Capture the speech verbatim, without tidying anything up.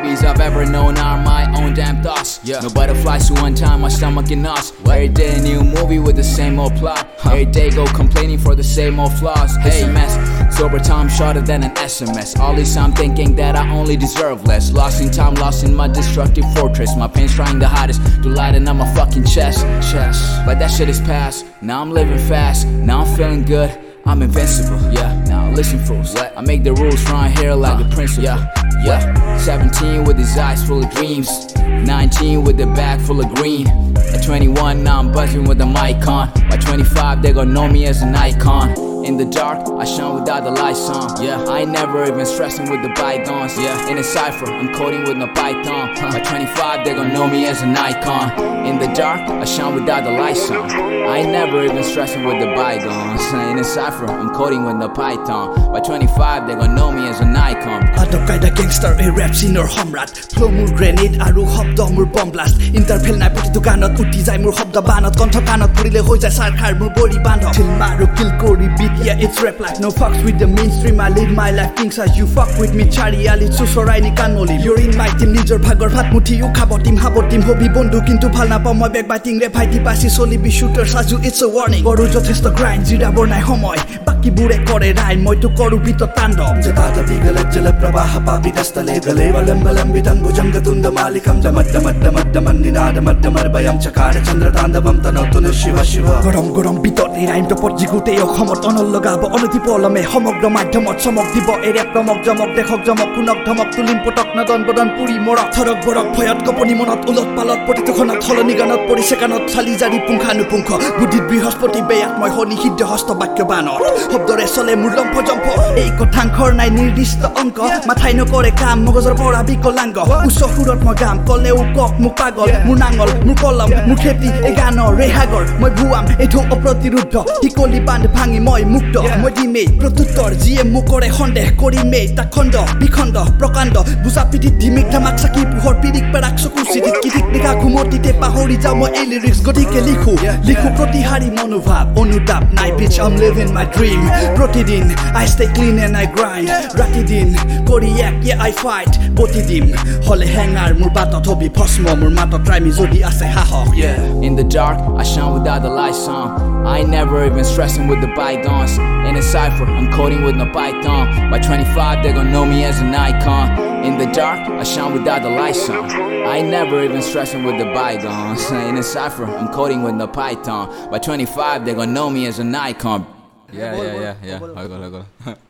babies I've ever known are my own damn thoughts. Yeah. No butterflies to untie my stomach and us. Every day a new movie with the same old plot. Huh. Every day go complaining for the same old flaws. Hey, it's a mess. Sober time shorter than an S M S. All this I'm thinking that I only deserve less. Lost in time, lost in my destructive fortress. My pain's trying the hardest to lighten up my fucking chest. Chest. But that shit is past. Now I'm living fast. Now I'm feeling good. I'm invincible, yeah. Now listen, fools. What? I make the rules round here like uh, a principal. Yeah, yeah. seventeen with his eyes full of dreams. nineteen with the bag full of green. At twenty-one, now I'm buzzing with the mic on. By twenty-five, they gon' know me as an icon. In the dark, I shine without the lights on. Yeah, I ain't never even stressing with the bygones. Yeah, in a cipher, I'm coding with no python. By twenty-five, they gon' know me as an icon. In the dark, I shine without the lights on. I ain't never even stressing with the bygones. In a cipher, I'm coding with no python. By twenty-five, they gon' know me as an icon. Adab kaida gangster a rap scene or homrat. Flow mur grenade aru hobda mur bomb blast. Interpel nai poti dukanat uti jai mur hobda banat kontha kanat purile hoi jai sarkar mur body bandha. Till maru kill kori beat. Yeah, it's rap like no fucks with the mainstream. I live my life things as you fuck with me. Chari ali chusorai ni kanoli. You're in my team, nijor bhagor phat muthi u khabo team habo team hobi bondu kintu phal na pa moi back biting re bhai tipasi soli bi shooter saju it's a warning. Koru jothesto grind jira bornai homoy baki bure kore rai moi to koru bito tandom. Jata jati gale jala prabaha papi dastale gale balam balam bitan bujanga tunda malikam jamat jamat jamat jaman ninada madamar bayam chakara chandra tandavam tanotuna shiva shiva. Gorom gorom bitot ni rhyme to pot jigute yo khomot onol লগাব অনতি পলমে সমগ্ৰ মাধ্যমত চমক দিব এৰে প্ৰমক জমক দেখক জমক কুনক ধমক তুলিম পটক নদন বদন পুৰি মৰক থৰক বৰক ভয়ত কপনি মনত উলট পালত প্ৰতিতখনত থলনি গানত পৰিছে কানত চালি জাৰি পুংখানুপুংখ বুদ্ধিত বৃহস্পতি বেয়াত মই হনি সিদ্ধ হস্ত বাক্য বানত শব্দৰে চলে মোৰ লম্ফ জম্ফ এই কথাংখৰ নাই নিৰ্দিষ্ট অংক মাথাই নকৰে কাম মগজৰ পৰা বিকলাংগ উচ্চ সুৰত মই গাম কলেও কক মোক পাগল মোৰ নাঙল মোৰ কলম মোৰ খেতি এই গানৰ ৰেহাগৰ মই ভুৱাম এইটো অপ্ৰতিৰোধ হিকলি বান্ধ ভাঙি মই মুক্ত মই দিমে প্ৰত্যুত্তৰ যিয়ে মুকৰে সন্দেহ কৰিমে তাক খণ্ড বিখণ্ড প্ৰকাণ্ড বুজা পিঠিত ধিমিক ধামাক চাকি পোহৰ পিৰিক পেৰাক চকুৰ চিৰিক কিৰিক নিশা ঘুমতিতে পাহৰি যাওঁ মই এই লিৰিক্স গতিকে লিখো লিখো প্ৰতিহাৰী মনোভাৱ অনুতাপ নাই bitch I'm living my dream প্ৰতিদিন I stay clean and I grind ৰাতি দিন কৰি এক yeah I fight প্ৰতিদিন হলে হেঙাৰ মোৰ বাটত হবি ভস্ম মোৰ মাতত ৰাইমি যদি আছে সাহস. Yeah, in the dark I shine without the lights on. I ain't never even stressing with the bygones. In a cipher, I'm coding with no python. By twenty-five, they gon' know me as an icon. In the dark, I shine without the lights on. I ain't never even stressing with the bygones. In a cipher, I'm coding with no python. By twenty-five, they gon' know me as an icon. Yeah, yeah, yeah, yeah. I got, I got.